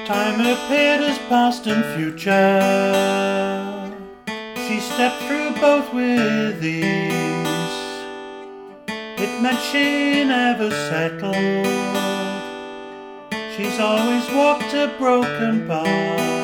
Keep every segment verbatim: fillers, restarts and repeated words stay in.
Time appeared as past and future. She stepped through both with ease. It meant she never settled. She's always walked a broken path.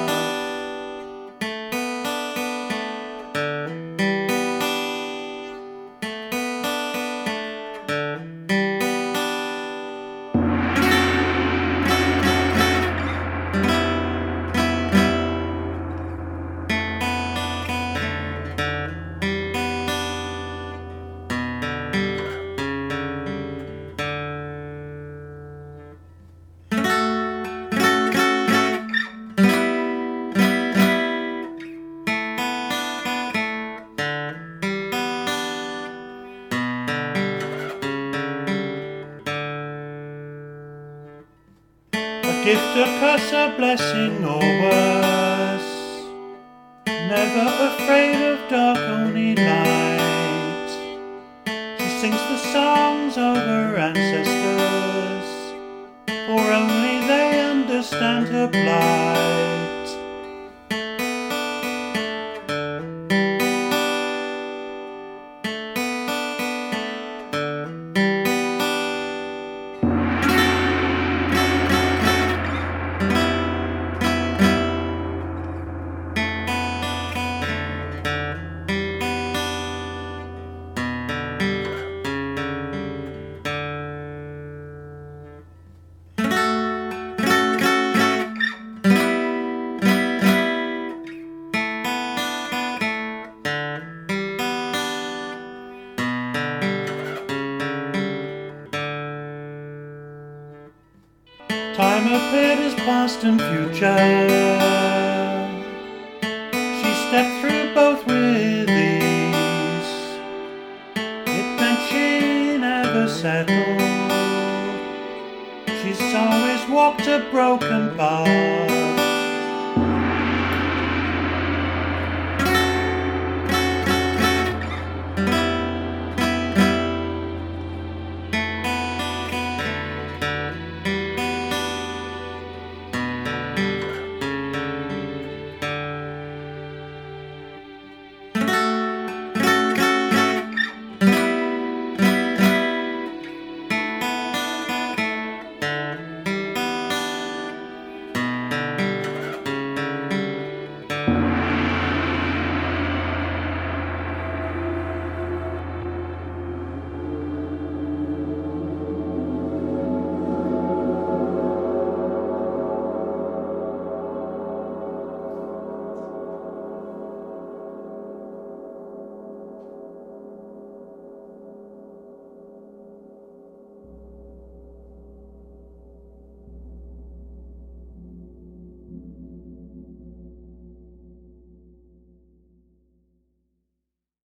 A gift, a curse, a blessing, or worse. Never afraid of dark, only light. She sings the songs of her ancestors, for only they understand her plight. Time appeared as past and future. She stepped through both with ease. It meant she never settled. She's always walked a broken path.